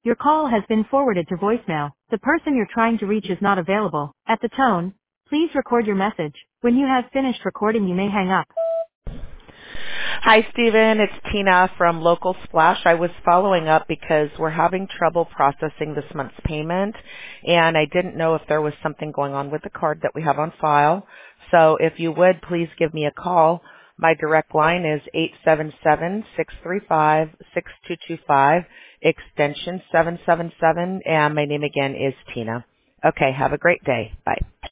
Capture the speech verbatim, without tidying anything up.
Your call has been forwarded to voicemail. The person you're trying to reach is not available. At the tone, please record your message. When you have finished recording, you may hang up. Hi, Stephen. It's Tina from Local Splash. I was following up because we're having trouble processing this month's payment, and I didn't know if there was something going on with the card that we have on file. So if you would, please give me a call. My direct line is eight seven seven, six three five, six two two five, extension seven seven seven, and my name again is Tina. Okay, have a great day. Bye.